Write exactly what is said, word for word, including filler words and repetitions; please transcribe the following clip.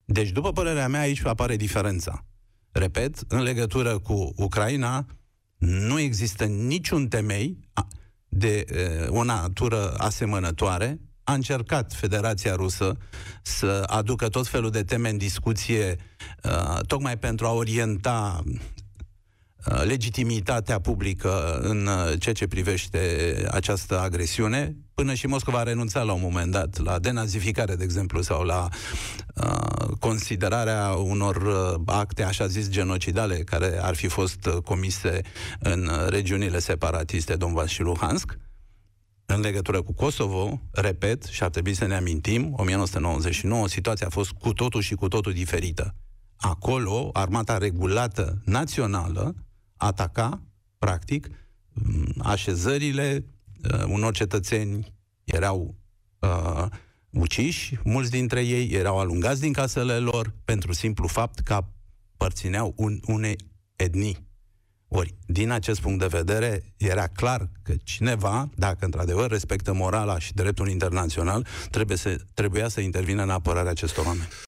Deci, după părerea mea, aici apare diferența. Repet, în legătură cu Ucraina, nu există niciun temei de o natură asemănătoare. A încercat Federația Rusă să aducă tot felul de teme în discuție, uh, tocmai pentru a orienta uh, legitimitatea publică în uh, ceea ce privește această agresiune, până și Moscova a renunțat la un moment dat la denazificare, de exemplu, sau la uh, considerarea unor uh, acte, așa zis, genocidale, care ar fi fost uh, comise în uh, regiunile separatiste Donbass și Luhansk. În legătură cu Kosovo, repet, și ar trebui să ne amintim, o mie nouă sute nouăzeci și nouă, situația a fost cu totul și cu totul diferită. Acolo, armata regulată națională ataca, practic, așezările uh, unor cetățeni, erau uh, uciși, mulți dintre ei erau alungați din casele lor pentru simplu fapt că aparțineau un, unei etnii. Ori, din acest punct de vedere, era clar că cineva, dacă într-adevăr respectă morala și dreptul internațional, trebuie să, trebuia să intervină în apărarea acestor oameni.